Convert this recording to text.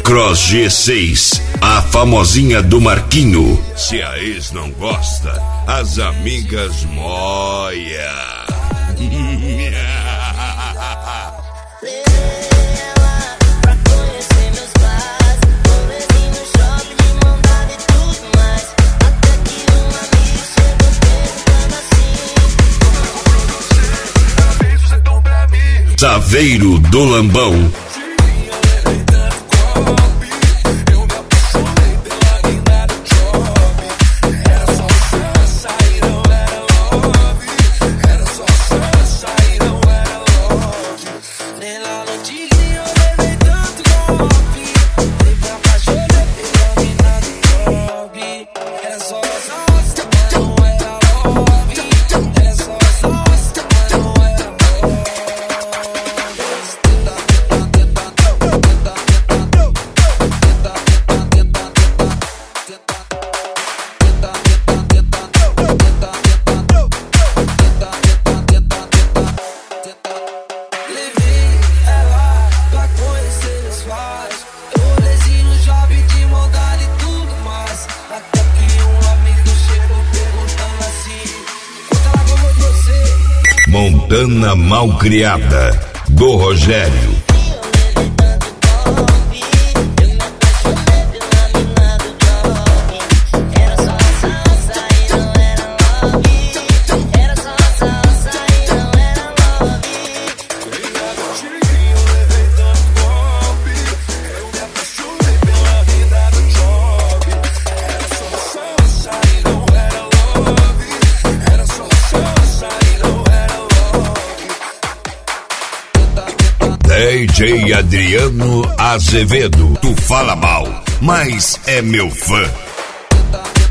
Cross G6, a famosinha do Marquinho. Se a ex não gosta, as amigas moia. Saveiro do Lambão. Montana Malcriada, do Rogério. DJ Adriano Azevedo, tu fala mal, mas é meu fã.